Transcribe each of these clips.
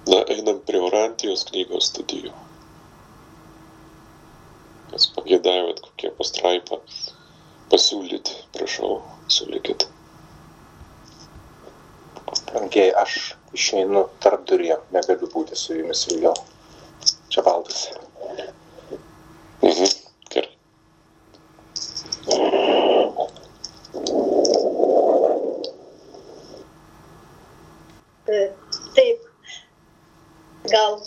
Na, einam prie Orantijos knygos studijų. Kas pageidavot kokią pastraipą pasiūlyti, prašau, siūlykit. Brangiai, aš išeinu tarpduryje, negaliu būti su jumis ilgiau. Čia Valdas. Gerai. Taip, gal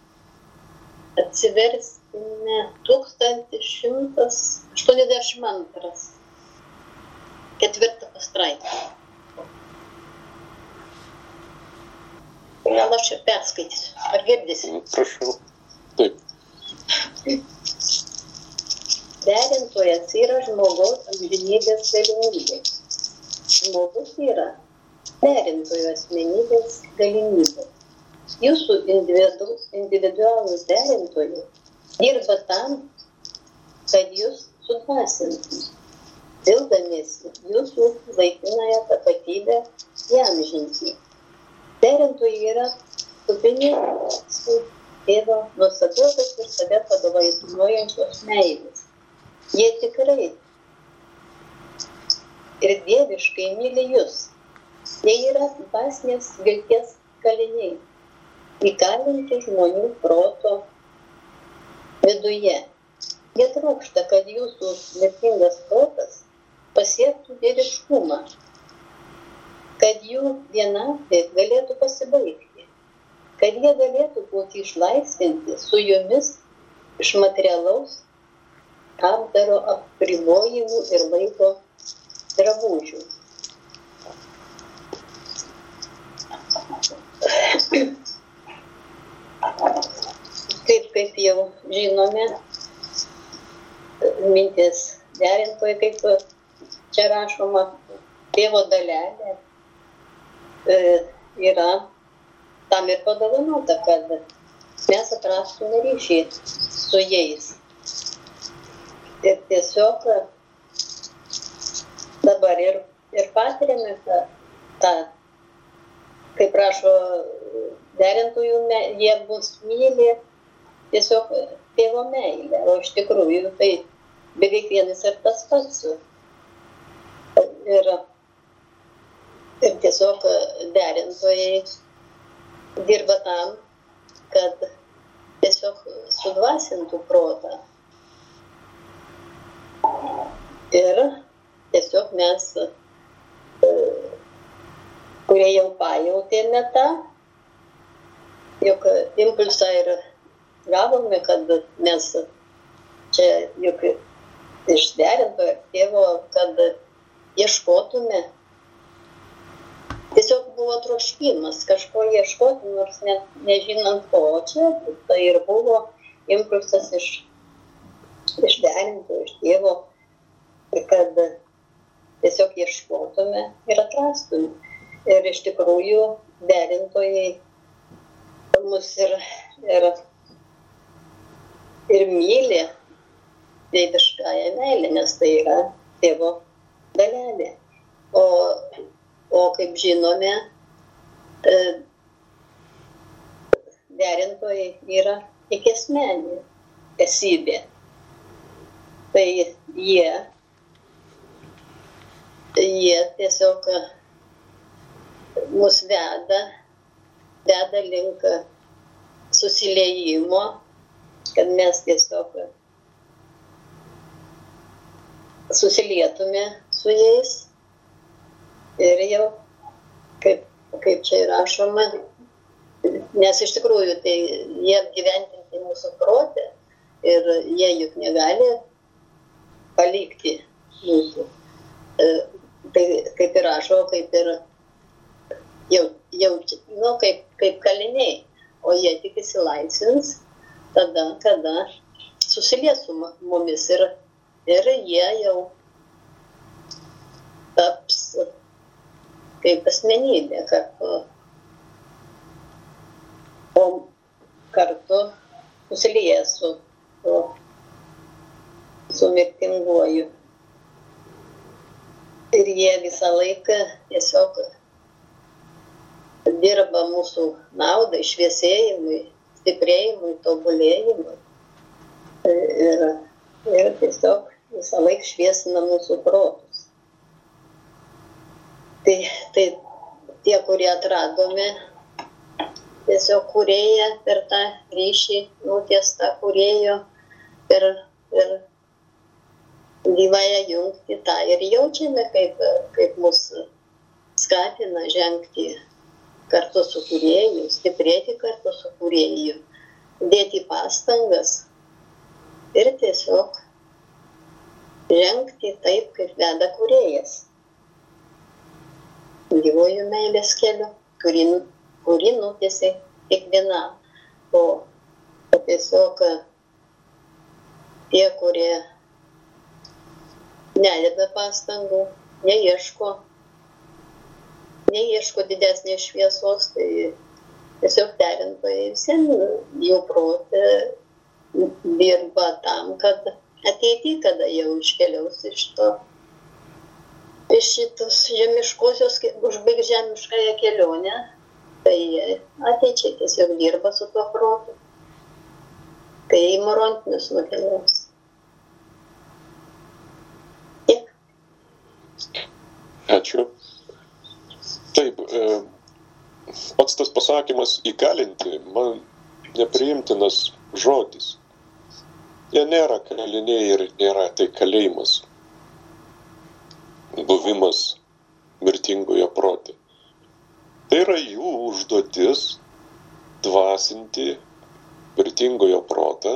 atsiversime 1182, 4 pastraipą. Gal aš ir perskaitysiu. Ar girdisi? Prašau. Taip. Derintojas yra žmogaus amžinybės galimybė. Žmogus yra derintojo asmenybės galimybė. Jūsų individualūs derintojai dirba tam, kad jūs sudvasintų, vildamiesi jūsų laikinąją tapatybę įamžinti. Derintojai yra kupini su Tėvo nuostabiosios ir save padovanojančios meilės. Jie tikrai ir dieviškai myli jūs. Jie yra dvasinės vilties kaliniai, įkalinti žmonių proto viduje. Jie trokšta, kad jūsų mirtingas protas pasiektų dieviškumą, kad jų vienatvė galėtų pasibaigti, kad jie galėtų būti išlaisvinti su jumis iš materialaus apdaro apribojimų ir laiko drabužių. Kaip jau žinome, mintis derintojai, kaip čia rašoma, Tėvo dalelė yra tam ir padovanota, kad mes atrastume ryšį su jais. Ir tiesiog dabar ir patiriame tą, kaip rašo derintojų, jie mus myli tiesiog Tėvo meilę, o iš tikrųjų tai beveik vienas ir tas pats. Ir tiesiog derintojai dirba tam, kad tiesiog sudvasintų protą. Ir tiesiog mes, kurie jau pajautėme tą, juk impulsą ir gavome, kad mes čia juk iš derintojo Tėvo, kad ieškotume. Tiesiog buvo troškimas kažko ieškoti, nors net nežinant ko. Čia tai ir buvo impulsas iš derintojo, iš Tėvo, kad tiesiog ieškotume ir atrastume. Ir iš tikrųjų derintojai mus ir myli dieviškąją meilę, nes tai yra Tėvo dalelė. O kaip žinome, derintojai yra tik asmeninė esybė. Tai jie tiesiog mus veda link susiliejimo, kad mes tiesiog susilietume su jais ir jau, kaip čia rašoma, nes iš tikrųjų tai jie apgyvendinti mūsų protę ir jie juk negali palikti mūsų. Tai kaip ir rašo, kaip ir kaip kaliniai, o jie tik įsilaisvins tada, kada susilies su mumis ir jie jau taps kaip asmenybė, kartu susilieja su mirtinguoju. Ir jie visą laiką tiesiog dirba mūsų naudai, šviesėjimui, stiprėjimui, tobulėjimui. Ir tiesiog visą laiką šviesina mūsų protus. Tai tie, kurie atradome tiesiog kūrėją per tą ryšį, nutiestą kūrėjo, per gyvąją jungtį, tą ir jaučiame, kaip mus skatina žengti kartu su kūrėju, stiprėti kartu su kūrėju, dėti pastangas ir tiesiog žengti taip, kaip veda kūrėjas. Gyvojų meilės keliu, kurį nutiesė kiekvienam. O tiesiog tie, kurie nededa pastangų, neieško didesnės šviesos, tai tiesiog derintojai visiems jų protė dirba tam, kad ateity, kada jau iškeliaus iš šitos žemiškosios, užbaigs žemiškąją kelionę, tai ateičiai tiesiog dirba su tuo protu, kai į Morontinius nukeliaus. Tiek. Ačiū. Taip, pats tas pasakymas įkalinti man nepriimtinas žodis. Jie nėra kaliniai ir nėra tai kalėjimas, buvimas mirtingoje prote. Tai yra jų užduotis dvasinti mirtingojo protą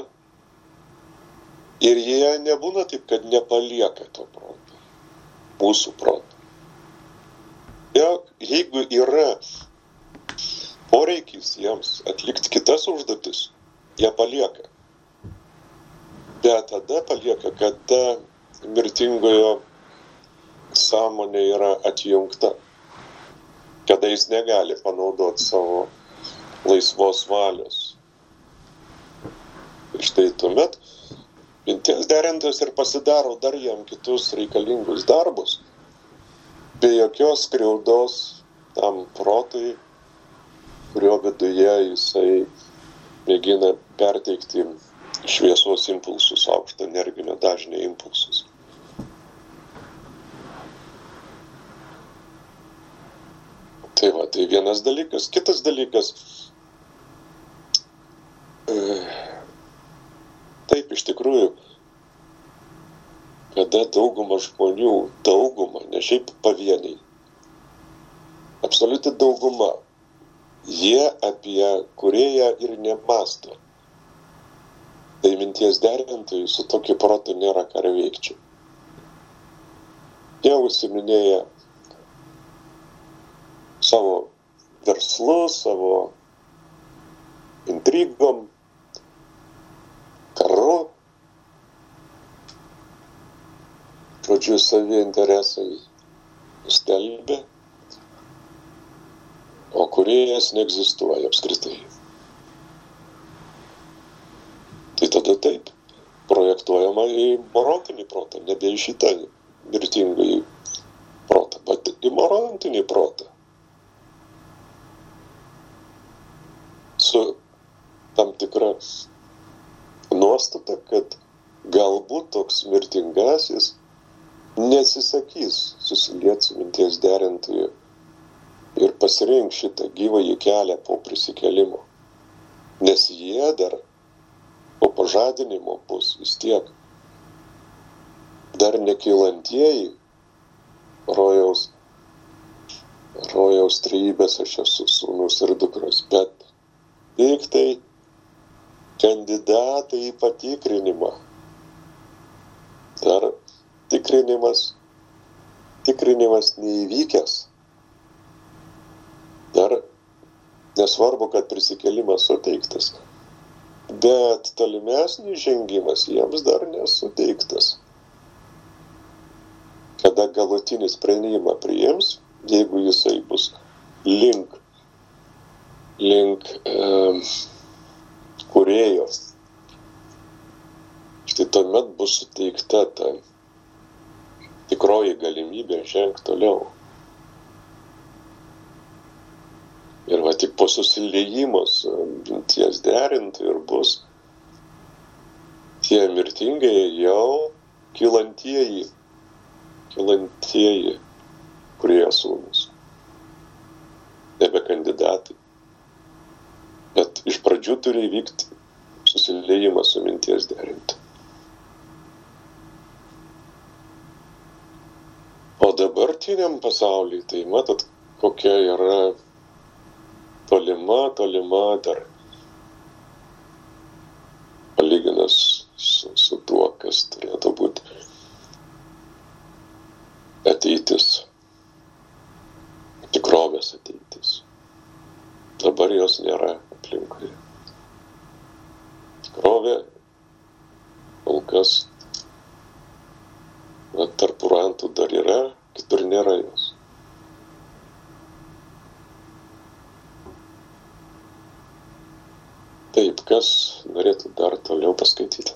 ir jie nebūna taip, kad nepalieka to proto, mūsų proto. Jeigu yra poreikis jiems atlikti kitas užduotis, jie palieka. Bet tada palieka, kada mirtingojo sąmonė yra atjungta, kada jis negali panaudoti savo laisvos valios. Ir štai tuomet minties derintojas ir pasidaro dar jam kitus reikalingus darbus, be jokios skriaudos tam protui, kurio viduje jisai mėgina perteikti šviesos impulsus, aukšto energinio dažnio impulsus. Tai va, tai vienas dalykas. Kitas dalykas, taip iš tikrųjų, kada dauguma žmonių, ne šiaip pavieniai, absoliuti dauguma, jie apie kūrėją ir nemąsto. Tai minties derintojai su tokiu protu nėra ką veikti. Jie užsiminėja savo verslu, savo intrigom, karu, žodžiu, savi interesai stelbia, o kūrėjas neegzistuoja apskritai. Tai tada taip, projektuojama į morontinį protą, nebe į šitą mirtingąjį protą, bet į morontinį protą. Su tam tikra nuostata, kad galbūt toks mirtingasis nesisakys susilieti su minties derintoju ir pasirink šitą gyvąjį kelią po prisikėlimo. Nes jie dar po pažadinimo bus vis tiek dar nekylantieji rojaus trejybės, aš esu sūnus ir dukros, bet tik tai kandidatai į patikrinimą. Dar tikrinimas neįvykęs. Dar nesvarbu, kad prisikėlimas suteiktas. Bet tolimesnis žengimas jiems dar nesuteiktas. Kada galutinį sprendimą priims, jeigu jisai bus link kūrėjo, štai tuomet bus suteikta ta tikroji galimybė žengti toliau. Ir bet tik po susiliejimo su minties derintoju ir bus tie mirtingieji jau kylantieji, kurie sūnus. Nebe kandidatai. Bet iš pradžių turi įvykti susiliejimas su minties derintoju. O dabartiniam pasaulyje, tai matot, kokia yra tolima dar palyginus su tuo, kas turėtų būti ateitis, tikrovės ateitis. Dabar jos nėra aplinkoje. Tikrovė kol kas tarp urantų dar yra, kitur nėra jos. Taip, kas norėtų dar toliau paskaityti?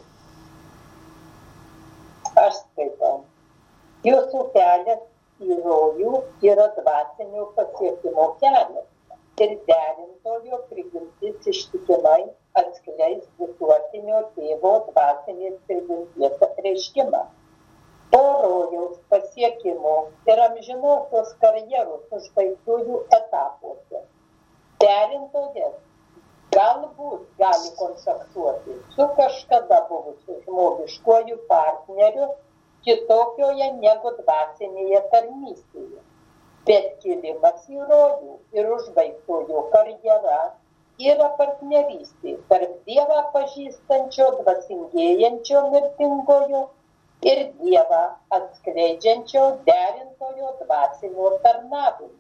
Aš skaitau. Jūsų kelias į rojų yra dvasinio pasiekimo kelias ir derintojo prigimtis ištikimai atskleis visuotinio tėvo dvasinės prigimties apreiškimą. Po rojaus pasiekimo ir amžinosios karjeros užbaigtųjų etapuose derintojas galbūt gali kontaktuoti su kažkada buvusiu žmogiškuoju partneriu kitokioje negu dvasinėje tarnystėje. Bet kilimas į rojų ir užbaigtojo karjera yra partnerystė tarp Dievą pažįstančio dvasingėjančio mirtingojo ir Dievą atskleidžiančio derintojo dvasinio tarnavimo.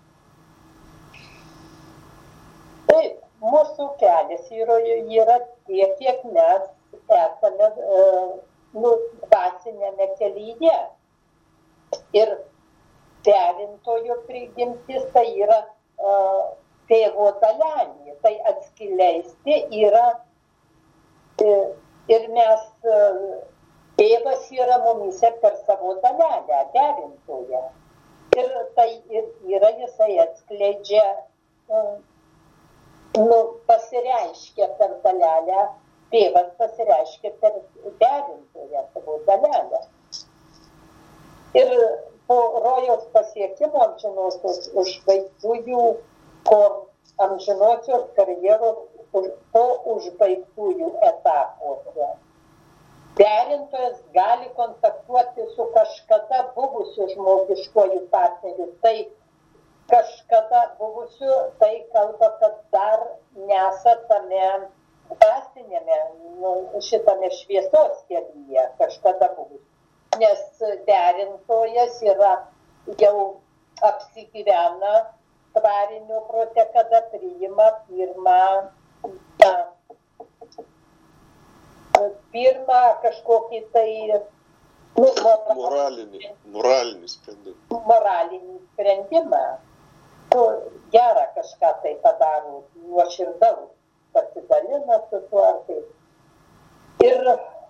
Taip, mūsų kelias yra tiek, kiek mes esame dvasinėme kelyje. Ir derintojo prigimtis tai yra tėvo dalelė, tai atskleisti yra ir mes, tėvas yra mumyse per savo dalelę, derintoje. Ir tai yra jisai atskleidžia pasireiškia per dalelę, tėvas pasireiškia per derintoją savo dalelę. Ir po rojaus pasiekimo amžinosios užbaigtųjų, amžinosios karjeros po užbaigtųjų etapuose. Derintojas gali kontaktuoti su kažkada buvusiu žmogiškuoju partneriu. Tai kažkada buvusiu, tai kalba, kad dar nesat tame dvasinėme, šitame šviesos kelyje, kažkada buvusiu. Nes derintojas yra jau apsigyvena tvarinio prote, kada priima pirmą kažkokį tai moralinį sprendimą. Moralinį sprendimą. Gerą kažką tai padaro, nuoširdaus, pasidalina su tuo ar taip. Ir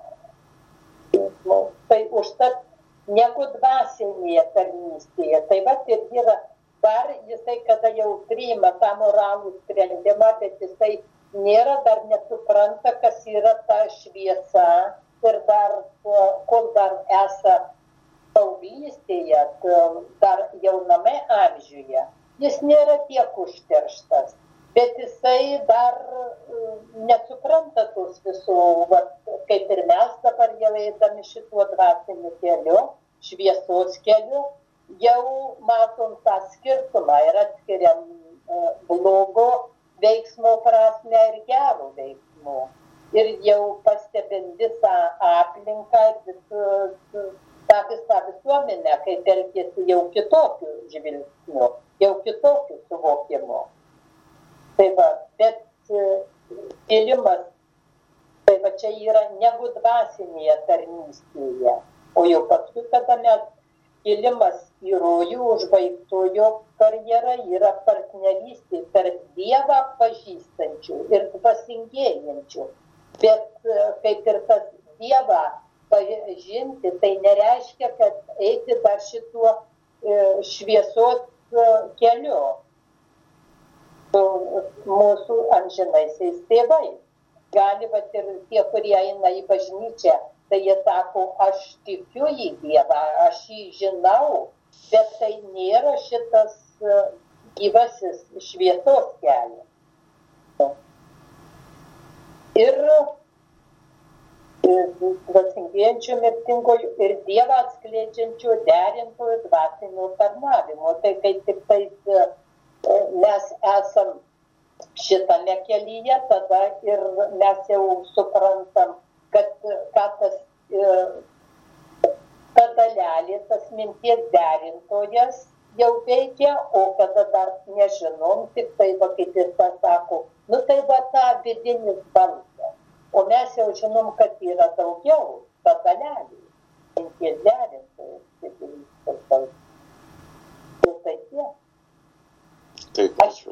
tai užtat negu dvasinėje tarnystėje. Tai vat ir yra dar jisai, kada jau priima tą moralų sprendimą, bet jisai nėra, dar nesupranta, kas yra ta šviesa ir dar, kol dar esa paauglystėje, dar jauname amžiuje. Jis nėra tiek užterštas, bet jisai dar nesupranta tos visų, kaip ir mes dabar jau eidami šituo dvasiniu keliu, šviesos keliu, jau matom tą skirtumą ir atskiriam blogo veiksmo prasme ir gero veiksmo. Ir jau pastebim visą aplinką ir tą visą visuomenę, kaip elgėsi jau kitokių žvilgsnių, jau kitokių suvokimų. Tai va, bet kilimas, tai va čia yra negu dvasinėje tarnystėje, o jau paskui, kada mes kilimas į rojų užbaigtojo karjera yra partnerystė tarp Dievą pažįstančių ir dvasingėjančių. Bet kaip ir tas Dievą pažinti, tai nereiškia, kad eiti dar šituo šviesos keliu. su mūsų amžinaisiais tėvais. Gali vat ir tie, kurie eina į bažnyčią, tai jie sako, aš tikiu į Dievą, aš jį žinau, bet tai nėra šitas gyvasis šviesos kelias. Ir dvasingėjančio mirtingojo ir Dievą atskleidžiančio derintojo dvasinio tarnavimo. Tai kai tik tais mes esam šitame kelyje, tada ir mes jau suprantam, kad ta dalelė, tas minties derintojas jau veikia, o kada dar nežinom, tik tai va kaip jis pasako, nu tai va ta vidinis balsas. O mes jau žinom, kad yra daugiau, ta dalelė, minties derintojas, vidinis balsas. Ir tai tiek. Taip, ačiū.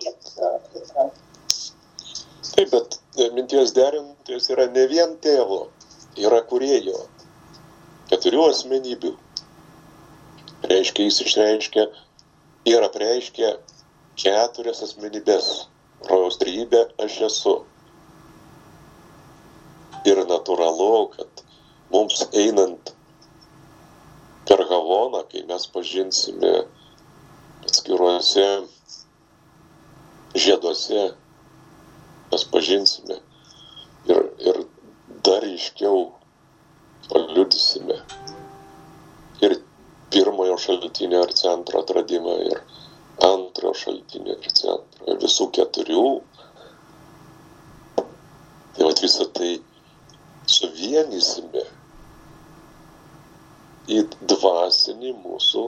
Taip, bet minties derintojas yra ne vien tėvo, yra kūrėjo, 4 asmenybių. Reiškia, jis išreiškia ir apreiškia 4 asmenybės. Rojaus trejybė aš esu. Ir natūralu, kad mums einant per Havoną, kai mes pažinsime atskiruose žieduose, mes pažinsime ir dar aiškiau paliudysime ir pirmojo šaltinio ir centro atradimą, ir antrojo šaltinio ir centro, ir visų 4. Tai vat visą tai suvienysime į dvasinį mūsų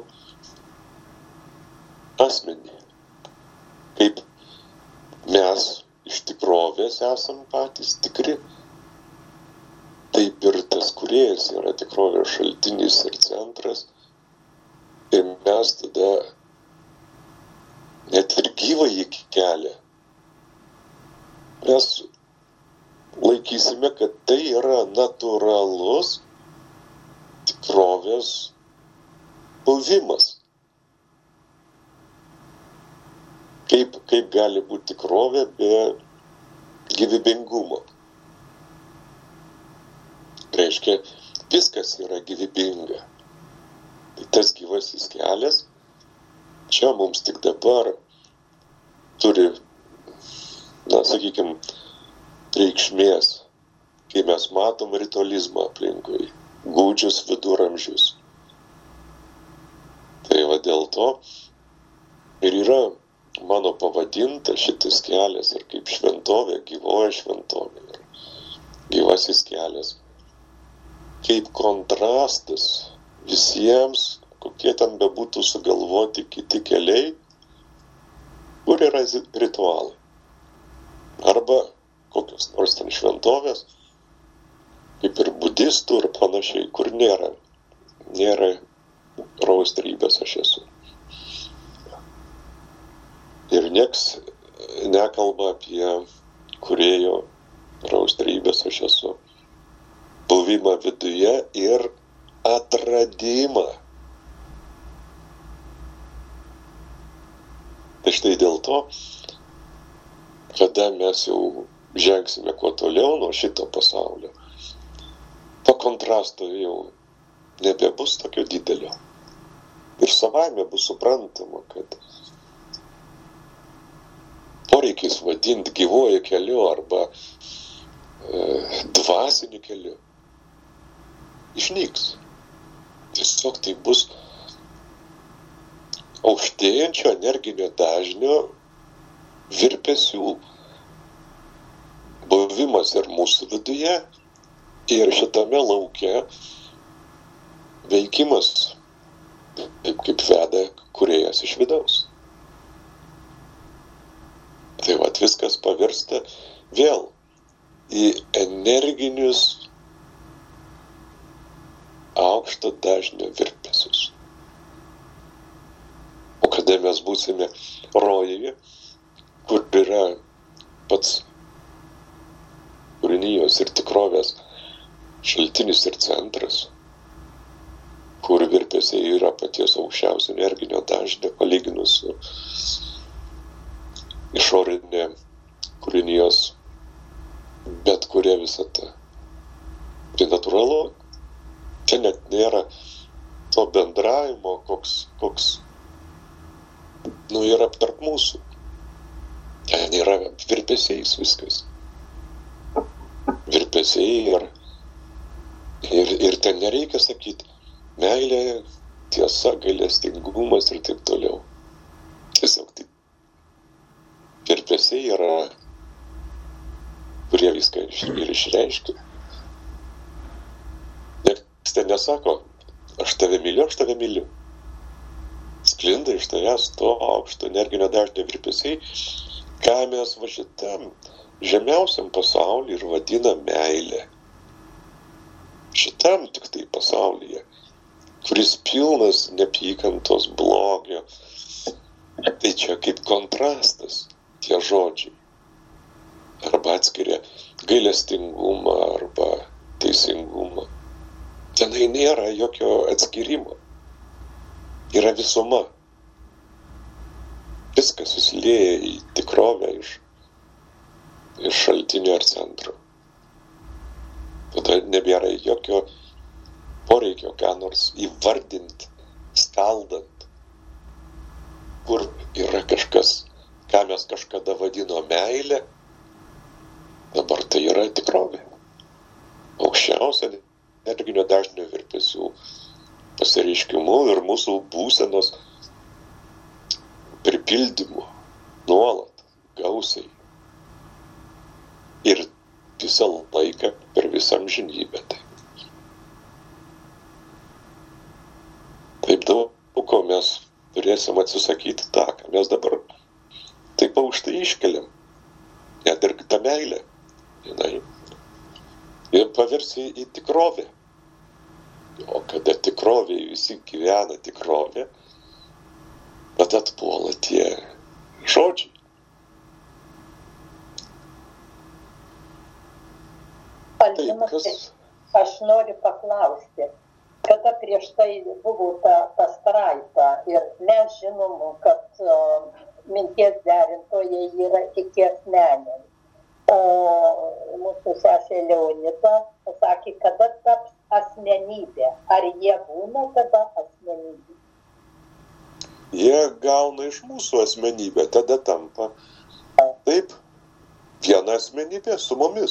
asmenį. Kaip mes iš tikrovės esam patys tikri, taip ir tas kūrėjas yra tikrovės šaltinis ir centras. Ir mes tada net ir gyvąjį kelią mes laikysime, kad tai yra natūralus tikrovės buvimas. Kaip gali būti tikrovė be gyvybingumo? Reiškia, viskas yra gyvybinga. Tai tas gyvasis kelias čia mums tik dabar turi, sakykime, reikšmės, kai mes matom ritualizmą aplinkui, gūdžius viduramžius. Tai va dėl to ir yra mano pavadinta šitas kelias ir kaip šventovė, gyvoji šventovė ir gyvasis kelias. Kaip kontrastas visiems, kokie ten bebūtų sugalvoti kiti keliai, kur yra ritualai. Arba kokios nors ten šventovės, kaip ir budistų ir panašiai, kur nėra Rojaus trejybės aš esu. Ir nieks nekalba apie kūrėjo Rojaus trejybės aš esu. Buvimą viduje ir atradimą. Tai štai dėl to, kada mes jau žengsime kuo toliau nuo šito pasaulio, to kontrasto jau nebebus tokio didelio. Ir savaime bus suprantama, kad poreikis vadinti gyvuoju keliu arba dvasiniu keliu išnyks. Tiesiog tai bus aukštėjančio energinio dažnio virpesių buvimas ir mūsų viduje, ir šitame lauke veikimas, taip kaip veda kūrėjas iš vidaus. Tai vat viskas pavirsta vėl į energinius aukšto dažnio virpesius. O kada mes būsime rojuje, kur yra pats kūrinijos ir tikrovės šaltinis ir centras, kur virpesiai yra paties aukščiausio energinio dažnio palyginus su išorinė kūrinijos, bet kuria visata. Tai natūralu, čia net nėra to bendravimo, koks yra tarp mūsų. Ten yra virpesiais viskas. Virpesiai ir ten nereikia sakyti meilė, tiesa, gailestingumas ir taip toliau. Tiesiog taip. Virpesiai yra, kurie viską ir išreiškia. Niekas ten nesako, aš tave myliu. Sklinda iš tavęs to aukšto energinio dažnio virpesiai, ką mes va šitam žemiausiam pasaulyje ir vadina meilė. Šitam tik tai pasaulyje, kuris pilnas neapykantos, blogio. Tai čia kaip kontrastas tie žodžiai. Arba atskiria gailestingumą arba teisingumą. Tenai nėra jokio atskirimo. Yra visuma. Viskas susilieja į tikrovę iš šaltinio ar centro. Tada nebėra jokio poreikio ką nors įvardinti, skaldant, kur yra kažkas, ką mes kažkada vadino meilė, dabar tai yra tikrovė. Aukščiausia energinio dažnio virpesių pasireiškimu ir mūsų būsenos pripildymu nuolat, gausiai. Ir visą laiką per visą amžinybę. Taip daug, ko mes turėsim atsisakyti tą, ką mes dabar taip aukštai iškeliam. Net ir tą meilę. Ir paversi į tikrovę. O kada tikrovėje visi gyvena tikrovė, tada atpuola tie žodžiai. Algimantai, aš noriu paklausti, kada prieš tai buvo ta pastraipa ir mes žinom, kad minties derintojai yra tik asmeniai. O mūsų sesė Leonida pasakė, kada taps asmenybė. Ar jie būna tada asmenybė? Jie gauna iš mūsų asmenybę, tada tampa taip viena asmenybė su mumis.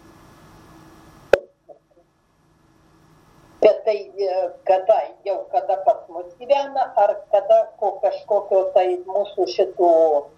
Bet tai kada pas mus gyvena, ar kada kažkokio tai mūsų šitų...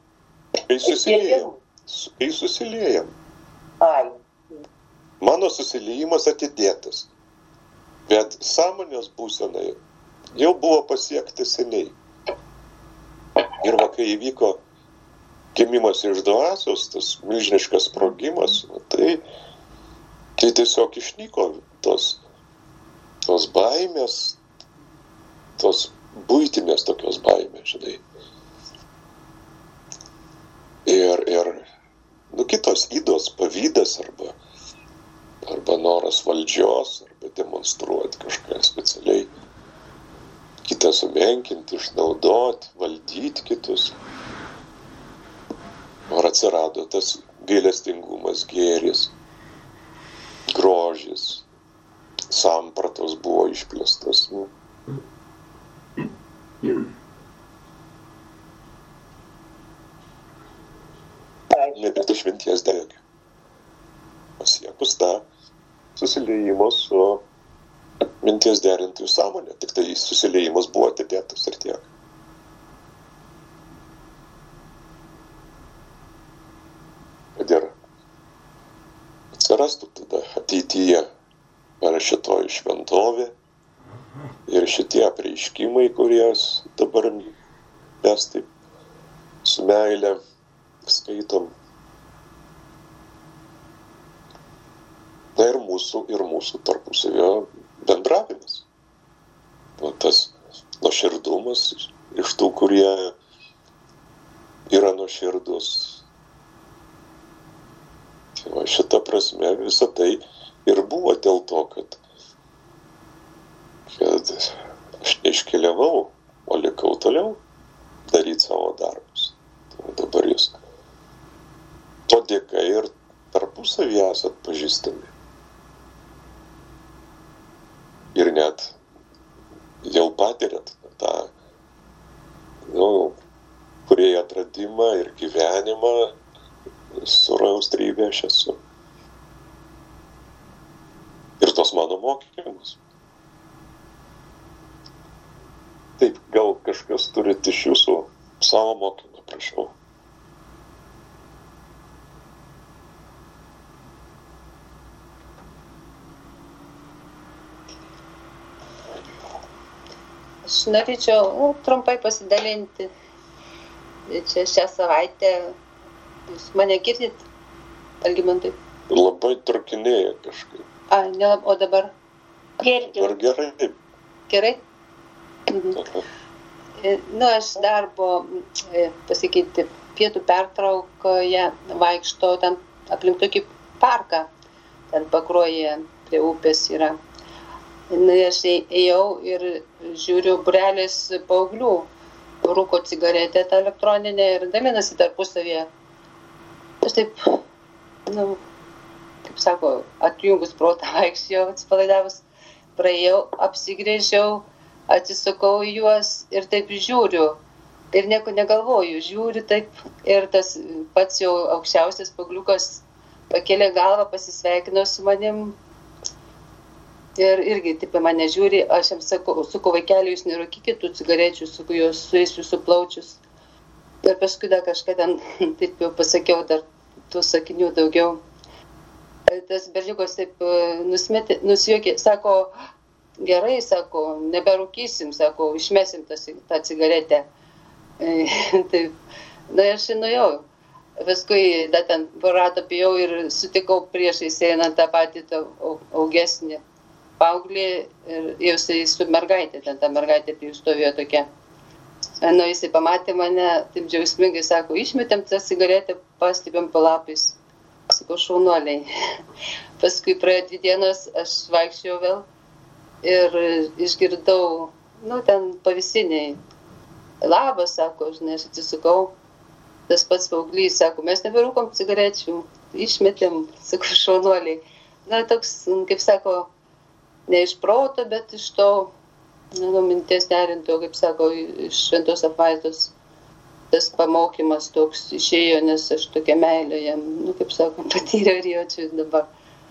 Kai susiliejam. Ai. Mano susiliejimas atidėtas. Bet sąmonės būsenai jau buvo pasiekti seniai. Ir va, kai įvyko gimimas iš dvasios, tas milžiniškas sprogimas, tai tiesiog išnyko tos baimės, tos buitinės tokios baimės, žinai. Ir kitos ydos, pavydas arba noras valdžios, arba demonstruoti kažką specialiai, kitą sumenkinti, išnaudoti, valdyti kitus. Ar atsirado tas gailestingumas, gėris, grožis, sampratos buvo išplėstas. Nebent išminties degė. Pasiekus tą susiliejimo su minties derintojų sąmonė. Tik tai susiliejimas buvo atidėtas ir tiek. Kad ir atsirastų tada ateityje ar šitoji šventovė ir šitie apreiškimai, kurie dabar mes taip su meile skaitom. Na ir mūsų tarpusavio bendravimas. Tas nuoširdumas iš tų, kurie yra nuoširdus. Tai šita prasme visą tai ir buvo dėl to, kad aš neiškeliavau, o likau toliau daryti savo darbus. Tai dabar jūs tarpusavį esat pažįstami. Ir net jau patiriat tą, kūrėjo atradimą ir gyvenimą su Austrybė aš esu. Ir tos mano mokymus. Taip, gal kažkas turit iš jūsų savo mokymą, prašau. Aš norėčiau trumpai pasidalinti. Čia šią savaitę. Jūs mane girdit, Algimantai? Labai trukinėja kažkaip. O dabar? Girdim. Ar gerai? Gerai? Aš darbo, pasakyti, pietų pertraukoje vaikštau ten aplink tokį parką. Ten Pakruojyje prie upės yra. Aš ėjau ir žiūriu, būrelis paauglių rūko cigaretę tą elektroninę ir dalinasi tarpusavyje. Aš taip, kaip sako, atjungus protą vaikščiau, atsipalaidavus, praėjau, apsigrėžiau, atsisukau į juos ir taip žiūriu. Ir nieko negalvoju, žiūriu taip. Ir tas pats jau aukščiausias paaugliukas pakėlė galvą, pasisveikino su manim. Ir irgi taip mane žiūri, aš jam sakau, vaikeli, jūs nerūkykit tų cigarečių, sakau, jos suės jūsų plaučius. Ir paskui dar kažką ten, taip jau pasakiau, dar tų sakinių daugiau. Tas berniukas taip nusijuokė, sako, gerai, sako, neberūkysim, sako, išmesim tą cigaretę. Taip, aš nuėjau. Paskui dar ten ratą apėjau ir sutikau priešais einant tą patį augesnį paauglį ir jisai su mergaitė, ten ta mergaitė prie jų stovėjo tokia. Jisai pamatė mane, taip džiaugsmingai sako, išmetėm tą cigaretę, pastebėm po lapais. Sakau, šaunuoliai. Paskui praėjo 2 dienos, aš vaikščiau vėl ir išgirdau, ten pavysiniai. Labas, sako, žinai, aš atsisukau. Tas pats paauglys, sako, mes neberūkom cigarečių, išmetėm, sakau, šaunuoliai. Toks, kaip sako, ne iš proto, bet iš to minties derinto, kaip sako, iš šventos apvaizdos. Tas pamokymas toks išėjo, nes aš tokia meilė jam, kaip sako, patyriau ir jaučiu dabar.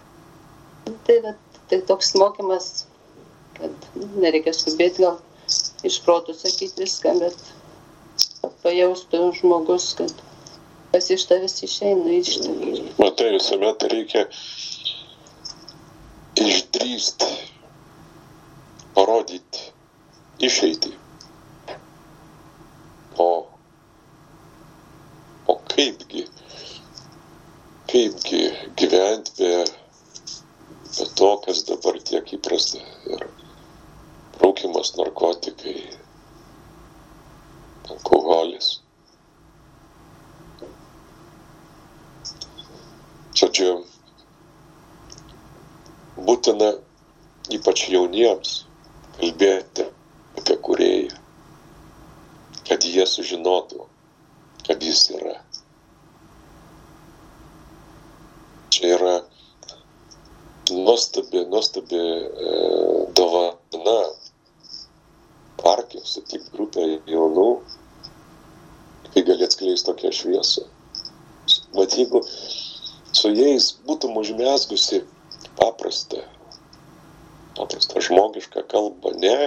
Tai toks mokymas, kad nereikia skubėti gal iš proto sakyti viską, bet pajaustų žmogus, kad kas iš tavęs išeina, iš tavęs. Matai, visuomet reikia išdrįsti, parodyti išeitį. O kaipgi gyventi be to, kas dabar tiek įprasta. Ir rūkymas, narkotikai, alkoholis. Žodžiu, būtina ypač jauniems kalbėti apie kūrėją, kad jie sužinotų, kad jis yra. Čia yra nuostabi dovana parke, sutik grupę jaunų, kai gali atskleisti tokią šviesą. Bet jeigu su jais būtum užmezgusi paprastą žmogišką kalbą, ne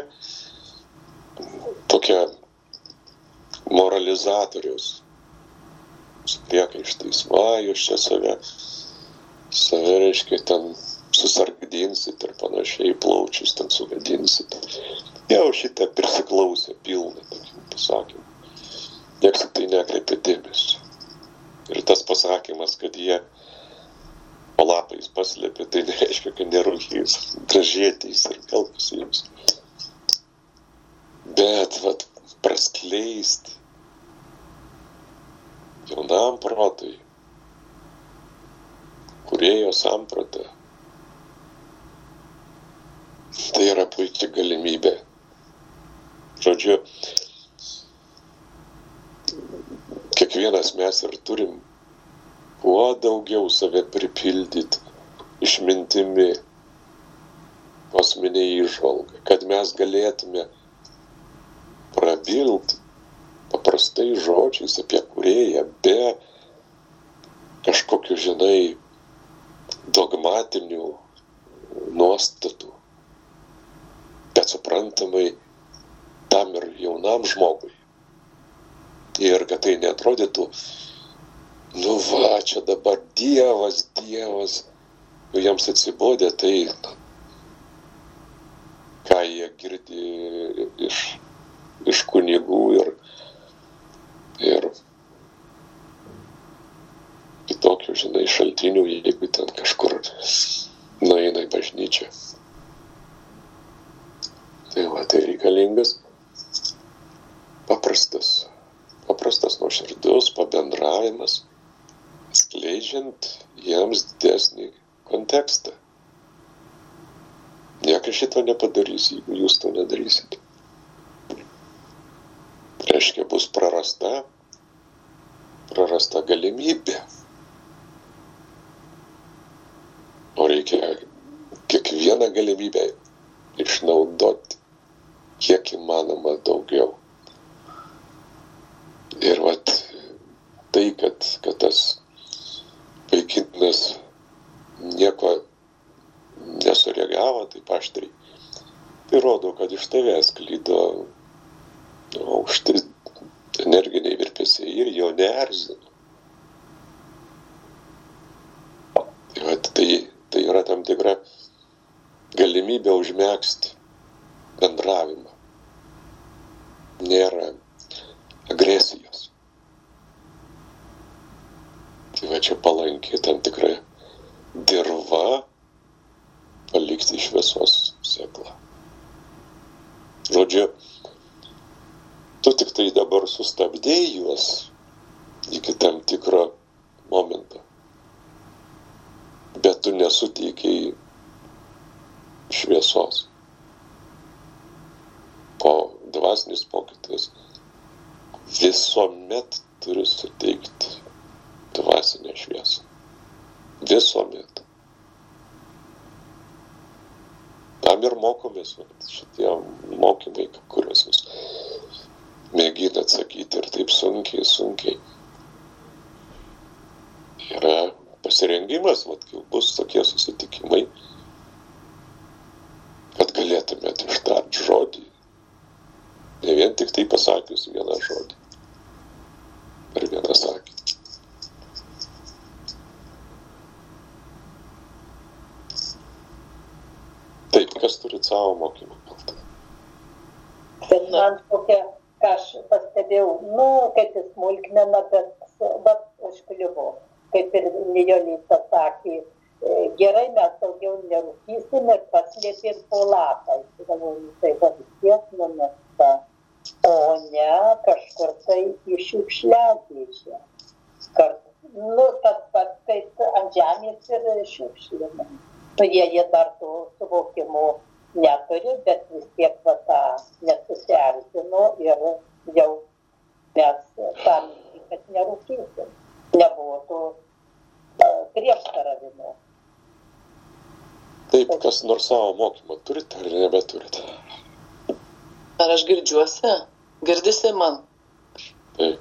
tokia moralizatorius su priekaištais, jūs čia save reiškia ten susargdinsit ir panašiai, plaučius ten sugadinsit. Jau šitą prisiklausė pilną tokį pasakymą. Niekas tai nekreipia dėmesio. Ir tas pasakymas, kad jie po lapais paslėpė, tai nereiškia, kad nerūkys, gražėtys ir vėl pasiims. Bet, praskleisti jaunam protui kūrėjo sampratą, tai yra puikia galimybė. Žodžiu, kiekvienas mes ir turim kuo daugiau save pripildyti išmintimi, kosminė įžvalga, kad mes galėtume prabilti paprastai žodžiais apie kūrėją, be kažkokių, dogmatinių nuostatų, bet suprantamai tam ir jaunam žmogui. Ir kad tai neatrodytų, čia dabar Dievas, jiems atsibodė tai, ką jie girdi iš kunigų ir kitokių, šaltinių, jeigu ten kažkur nueina į bažnyčią. Tai reikalingas paprastas nuoširdus pabendravimas, skleidžiant jiems didesnį kontekstą. Niekas šito nepadarys, jeigu jūs to nedarysit. Reiškia, bus prarasta galimybė. O reikia kiekvieną galimybę išnaudoti kiek įmanoma daugiau. Ir tai, kad tas vaikinas nieko nesureagavo taip aštriai, tai rodo, kad iš tavęs sklido aukšti energiniai virpesiai ir jo neerzino. Tai yra tam tikra galimybė užmegzti bendravimą. Nėra agresijos. Tai čia palanki tam tikra dirva palikti šviesos sėklą. Žodžiu, tu tik tai dabar sustabdėjai juos iki tam tikro momento, bet tu nesuteikei šviesos. O dvasinis pokytis visuomet turi suteikti dvasinę šviesą. Visuomet. Tam ir mokomės šitie mokymai, kuriuos jūs mėginat sakyti ir taip sunkiai. Yra pasirengimas, kai bus tokie susitikimai, kad galėtumėt ištart žodį. Ne vien tik tai pasakius vieną žodį. Per vieną sakinį. Taip, kas turit savo mokymą? Bet man tokia, ką aš pastebėjau, kaip į smulkmeną, bet užkliuvau. Kaip ir Jolita sakė, gerai mes daugiau nerūkysim ir paslėpėm po lapais. Galvoju, tai vis tiek numesta, o ne kažkur tai iš šiukšliadėžę. Tas pats, kaip ant žemės ir šiukšlinam. Jie dar to suvokimo neturi, bet vis tiek tą nesusierzino ir jau mes tam, kad nerūkysim. Nebuvo to prieštaravimo. Taip, kas nors savo mokymą turite ar nebeturite? Ar aš girdžiuosi? Girdisi man? Taip.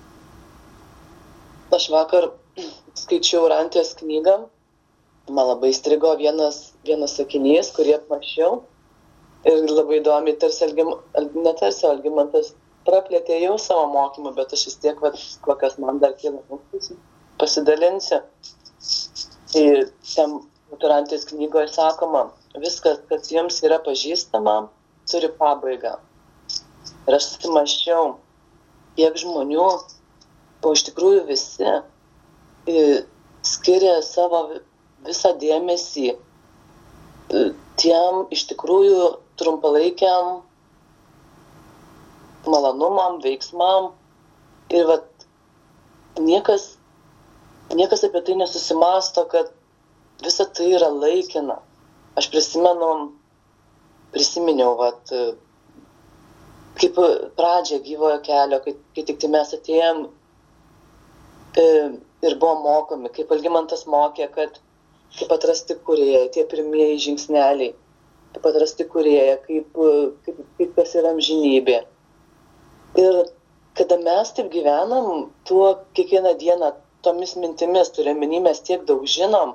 Aš vakar skaičiau Rantės knygą. Man labai strigo vienas sakinys, kurį apmąsčiau. Ir labai įdomiai, Algimantas praplėtė jau savo mokymą, bet aš vis tiek, kokias man dar kyla, pasidalinsiu. Ir ten Rantės knygoje sakoma, viskas, kas jums yra pažįstama, turi pabaigą. Ir aš susimąsčiau, kiek žmonių, o iš tikrųjų visi, skiria savo visą dėmesį tiem iš tikrųjų trumpalaikiam malonumam, veiksmam. Ir niekas apie tai nesusimąsto, kad visa tai yra laikina. Aš prisiminiau, kaip pradžią gyvojo kelio, kai tik tai mes atėjom, ir buvo mokomi, kaip Algimantas mokė, kad kaip atrasti kūrėją, tie pirmieji žingsneliai, kaip atrasti kūrėją, kaip kas yra amžinybė. Ir kada mes taip gyvenam, tuo kiekvieną dieną tomis mintimis, turėmeny mes tiek daug žinom,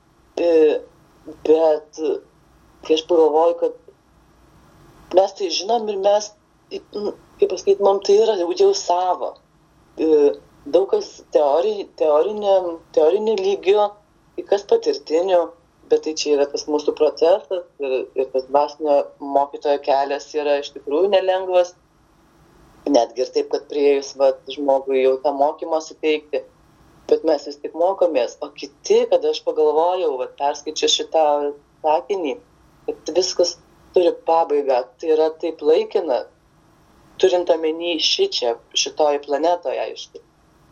bet kai aš pagalvoju, kad mes tai žinom ir mes, kaip pasakyti, mums tai yra jau savo. Daug kas teoriniu lygiu, kai kas patirtiniu, bet tai čia yra tas mūsų procesas ir tas dvasinio mokytojo kelias yra iš tikrųjų nelengvas. Netgi ir taip, kad priėjus žmogui jau tą mokymą suteikti, bet mes vis tik mokomės. O kiti, kada aš pagalvojau, perskaičiu šitą sakinį, kad viskas turi pabaigą, tai yra taip laikina, turint omeny šitoj planetoje, aišku.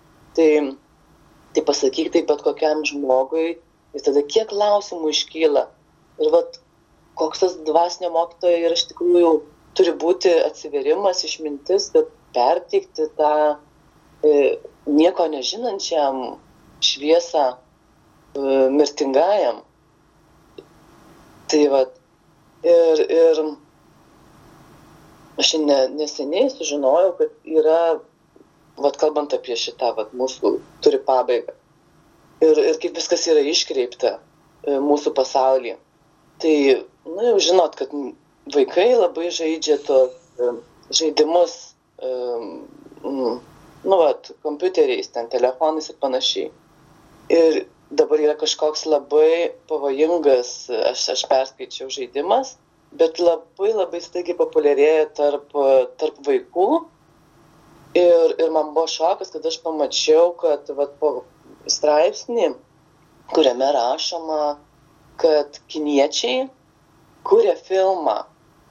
Tai pasakyk tai bet kokiam žmogui, ir tada kiek klausimų iškyla. Ir koks tas dvasinio mokytojo yra iš tikrųjų turi būti atsiverimas, išmintis, kad perteikti tą nieko nežinančiam šviesą mirtingajam. Tai ir aš neseniai sužinojau, kad yra, kalbant apie šitą, mūsų turi pabaigą. Ir kaip viskas yra iškreipta mūsų pasaulyje. Tai, jau žinot, kad vaikai labai žaidžia tos žaidimus, kompiuteriais, telefonais ir panašiai. Ir dabar yra kažkoks labai pavojingas, aš perskaičiau žaidimas, bet labai labai staigiai populiarėja tarp vaikų. Ir man buvo šokas, kad aš pamačiau, kad po straipsnį, kuriame rašoma, kad kiniečiai kuria filmą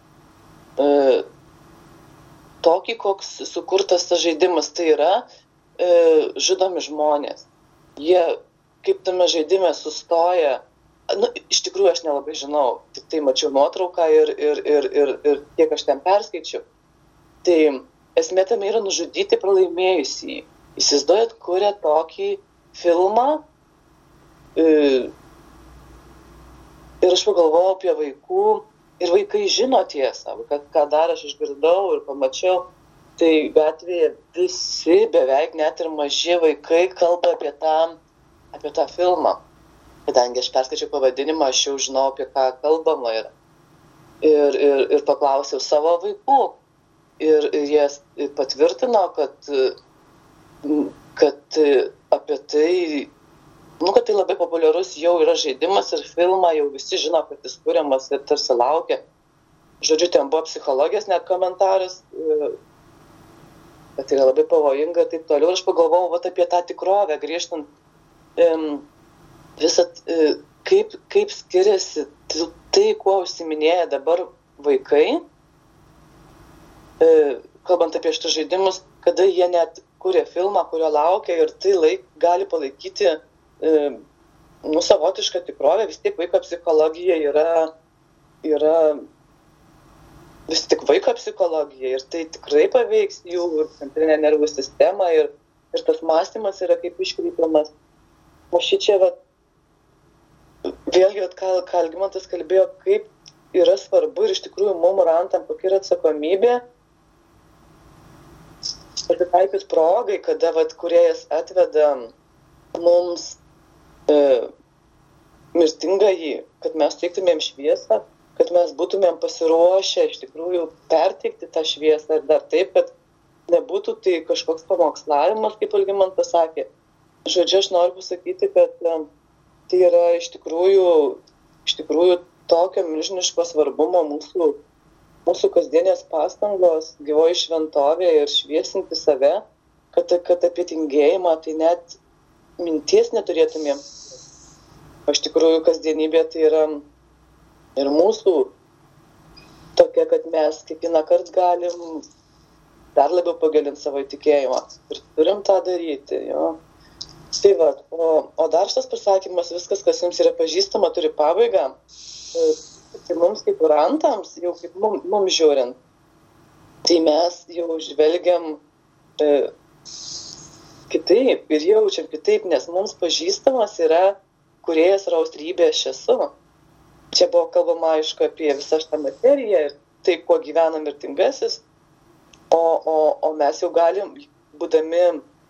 tokį, koks sukurtas tas žaidimas, tai yra žudomi žmonės. Jie kaip tame žaidime sustoja, iš tikrųjų aš nelabai žinau, tik tai mačiau nuotrauką ir tiek aš ten perskaičiau. Tai esmė tame yra nužudyti pralaimėjusį. Įsivaizduojat, kuria tokį filmą ir aš pagalvojau apie vaikų ir vaikai žino tiesą, ką dar aš išgirdau ir pamačiau, tai gatvėje visi beveik net ir maži vaikai kalba apie tą filmą. Kadangi aš perskaičiau pavadinimą, aš jau žinau, apie ką kalbama yra. Ir paklausiau savo vaikų. Ir jie patvirtino, kad apie tai, kad tai labai populiarus jau yra žaidimas ir filmą jau visi žino, kad jis kuriamas ir tarsi laukia. Žodžiu, ten buvo psichologijos net komentaras, kad tai yra labai pavojinga ir taip toliau. Ir aš pagalvojau apie tą tikrovę, grįžtant visą, kaip skiriasi tai, kuo užsiminėja dabar vaikai, kalbant apie šitus žaidimus, kada jie net kuria filmą, kurio laukia ir tai gali palaikyti savotišką tikrovę. Vis tiek vaiko psichologija yra vis tik vaiko psichologija ir tai tikrai paveiks jų centrinę nervų sistemą ir tas mąstymas yra kaip iškreipiamas. O šičia, vėlgi, ką Algimantas kalbėjo, kaip yra svarbu ir iš tikrųjų mum rantam, kokia yra atsakomybė, pasitaikius progai, kada kūrėjas atveda mums mirtingąjį, kad mes teiktumėm šviesą, kad mes būtumėm pasiruošę iš tikrųjų perteikti tą šviesą ir dar taip, kad nebūtų tai kažkoks pamokslavimas, kaip Algimantas sakė. Žodžiu, aš noriu pasakyti, kad tai yra iš tikrųjų tokio milžiniško svarbumo mūsų kasdienės pastangos gyvoji šventovė ir šviesinti save, kad apie tingėjimą tai net minties neturėtumėm. O iš tikrųjų kasdienybė tai yra ir mūsų tokia, kad mes kiekvieną kartą galim dar labiau pagilinti savo įtikėjimą ir turim tą daryti. Jo. Tai o dar šitas pasakymas, viskas, kas jums yra pažįstama, turi pabaigą. Tai mums kaip rantams, jau kaip mums žiūrint, tai mes jau žvelgiam kitaip ir jaučiam kitaip, nes mums pažįstamas yra kūrėjas ir austrybė aš esu. Čia buvo kalbama, aišku, apie visą šitą materiją ir tai, kuo gyvena mirtingasis, o mes jau galim, būdami,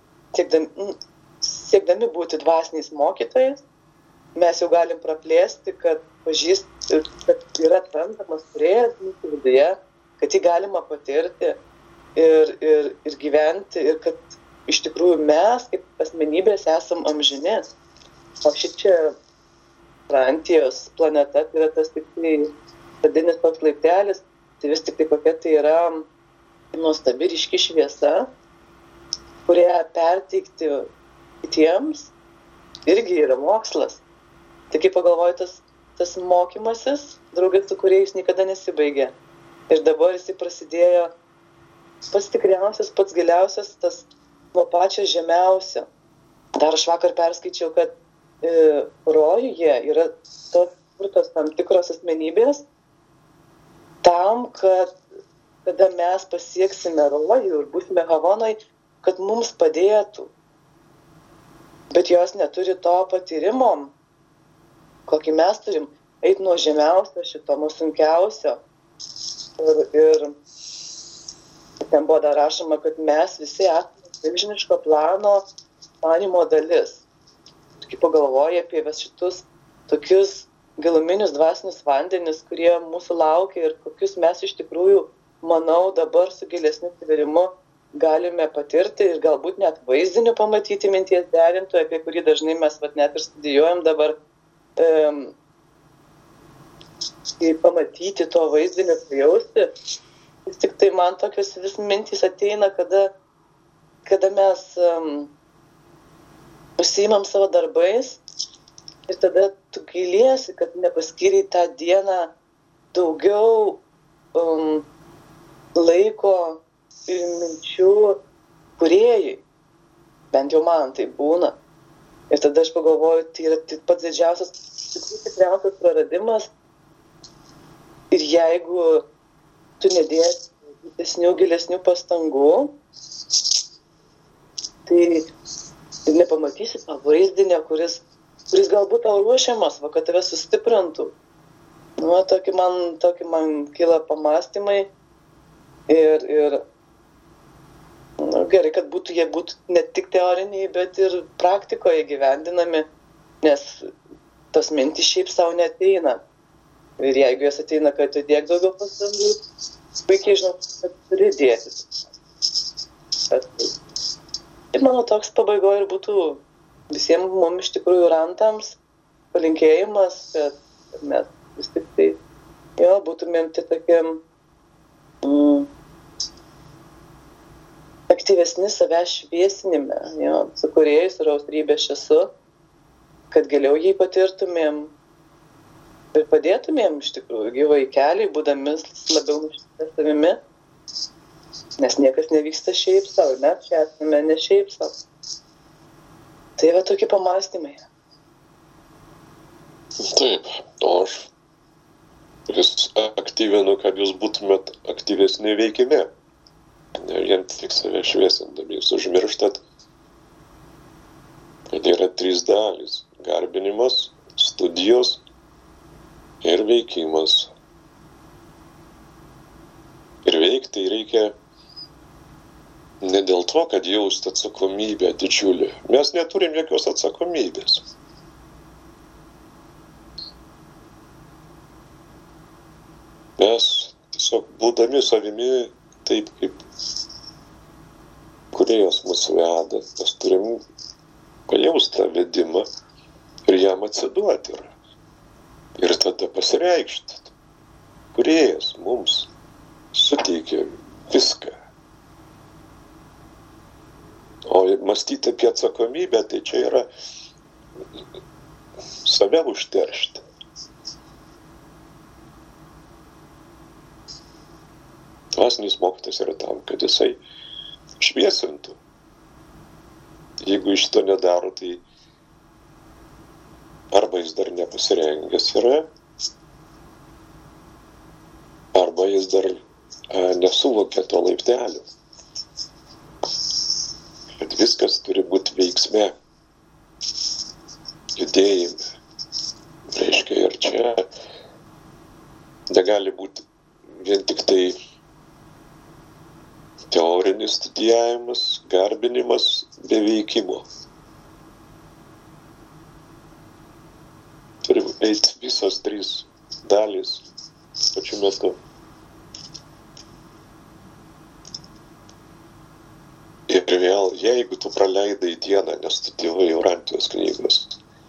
siekdami būti dvasiniais mokytojais, mes jau galim praplėsti, kad yra atrandamas kūrėjas mūsų viduje, kad jį galima patirti ir gyventi, ir kad iš tikrųjų mes, kaip asmenybės, esam amžini. O šičia Rantijos planeta, tai yra tas tik tai pradinis toks laiptelis, tai vis tik tai kokia tai yra nuostabi ryški šviesa, kurią perteikti kitiems irgi yra mokslas. Tai kaip pagalvoju, tas mokymasis, draugės su kuriais niekada nesibaigė. Ir dabar jisai prasidėjo pats tikriausias, pats giliausias, tas nuo pačio žemiausio. Dar aš vakar perskaičiau, kad rojuje yra tos tam tikros asmenybės tam, kad kada mes pasieksime rojų ir būsime Havonoj, kad mums padėtų. Bet jos neturi to patyrimo, kokį mes turim, eiti nuo žemiausio šito, nuo sunkiausio. Ir ten buvo dar rašoma, kad mes visi esame milžiniško plano manymo dalis. Kai pagalvoji apie šitus tokius giluminius dvasinius vandenis, kurie mūsų laukia ir kokius mes iš tikrųjų, manau, dabar su gilesniu atsiverimu galime patirti ir galbūt net vaizdiniu pamatyti minties derintojų, apie kurį dažnai mes net ir studijuojam dabar. Pamatyti to vaizdinio, pajausti. Vis tik tai man tokios vis mintys ateina, kada mes užsiimam savo darbais ir tada tu gailiesi, kad nepaskyriai tą dieną daugiau laiko ir minčių kūrėjai. Bent jau man tai būna. Ir tada aš pagalvoju, tai yra pats didžiausias, tikriausias praradimas. Ir jeigu tu nedėsi didesnių, gilesnių pastangų, tai nepamatysi tą vaizdinę, kuris galbūt tau ruošiamas, kad tave sustiprintų. Tokį man kyla pamastymai ir gerai, kad jie būtų ne tik teoriniai, bet ir praktikoje gyvendinami, nes tos mintys šiaip savo neateina. Ir jeigu jos ateina, kad įdėk daugiau pastangų, puikiai žinau, kad turi dėti. Ir mano toks pabaigoje ir būtų visiems mums iš tikrųjų rantams palinkėjimas, kad mes vis tik tai būtumėm tokiam aktyvesni savęs šviesinime, su kūrėjais ir austrybė aš esu, kad giliau jį patirtumėm ir padėtumėm iš tikrųjų gyvai keliai, būdami labiau nušvitę savimi. Nes niekas nevyksta šiaip savo, mes čia esame ne šiaip savo. Tai yra tokie pamastymai. Taip, o aš vis aktyvinu, kad jūs būtumėt aktyvesni veikime. Ne vien tik save šviesindami, jūs užmirštat, kad yra 3 dalys. Garbinimas, studijos ir veikimas. Ir veikti reikia ne dėl to, kad jausti atsakomybę didžiulį. Mes neturim jokios atsakomybės. Mes tiesiog būdami savimi taip, kaip kūrėjas mus veda, mes turim pajausti tą vedimą ir jam atsiduoti. Ir tada pasireikšti. Kūrėjas mums suteikia viską. O mąstyti apie atsakomybę, tai čia yra save užteršti. Dvasinis mokytojas yra tam, kad jisai šviesintų. Jeigu iš to nedaro, tai arba jis dar nepasirengęs yra, arba jis dar nesuvokia to laiptelio. kad viskas turi būti veiksme, judėjime. Reiškia, ir čia negali būti vien tik tai teorinis studijavimas, garbinimas be veikimo. Turi eiti visos 3 dalys pačiu metu. Ir vėl, jeigu tu praleidai dieną, nestudijavai Eurantijos knygos,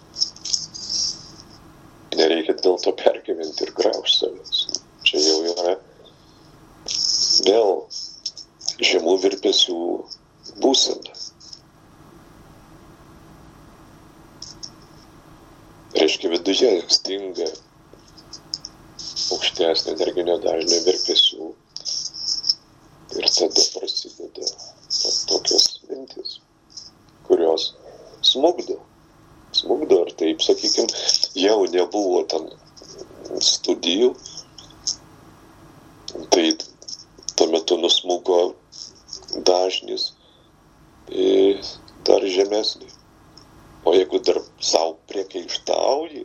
nereikia dėl to pergyventi ir graužti savęs. Čia jau yra vėl žemų virpesių būsena. Reiškia, viduje stinga aukštesnė energinio dažnio virpesių ir tada prasideda tokios mintis, kurios smugdo, ar taip, sakykime, jau nebuvo ten studijų, tai tuo metu nusmugo dažnis dar žemesnį. O jeigu dar savo priekaištauji,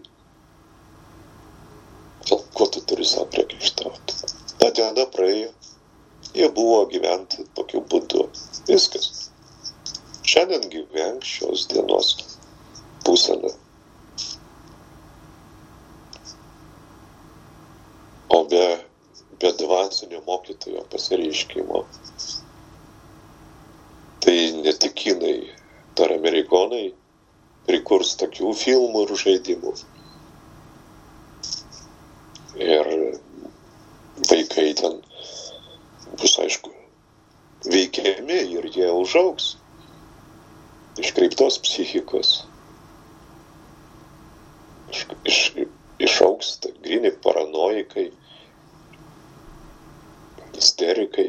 ko tu turi savo priekaištauti? Ta diena praėjo, jie buvo gyventi tokiu būdu. Viskas. Šiandien gyvenk šios dienos būseną. O be dvasinio mokytojo pasireiškimo, tai ne tik kinai, dar amerikonai prikurs tokių filmų ir žaidimų. Ir vaikai ten bus, aišku, veikiami ir jie užaugs iškreiptos psichikos. Išaugs gryni paranoikai, isterikai.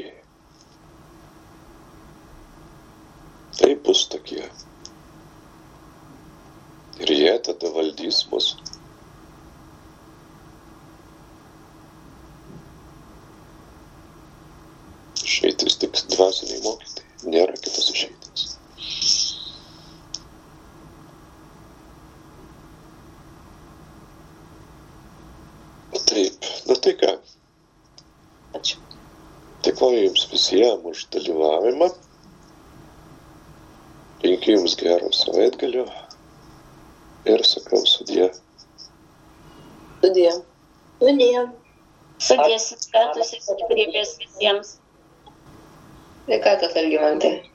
Tai bus tokie. Ir jie tada valdys mus. Išeitis tik dvasiniai mokytojai. Nėra kitos išeitis. Taip, tai ką? Ačiū. Dėkoju jums visiems už dalyvavimą. Linkiu jums gero savaitgalio ir sakau sudie. Sudie. Sudie. Sudie, sveikatos ir stiprybės visiems. Sveikatos, Algimantė.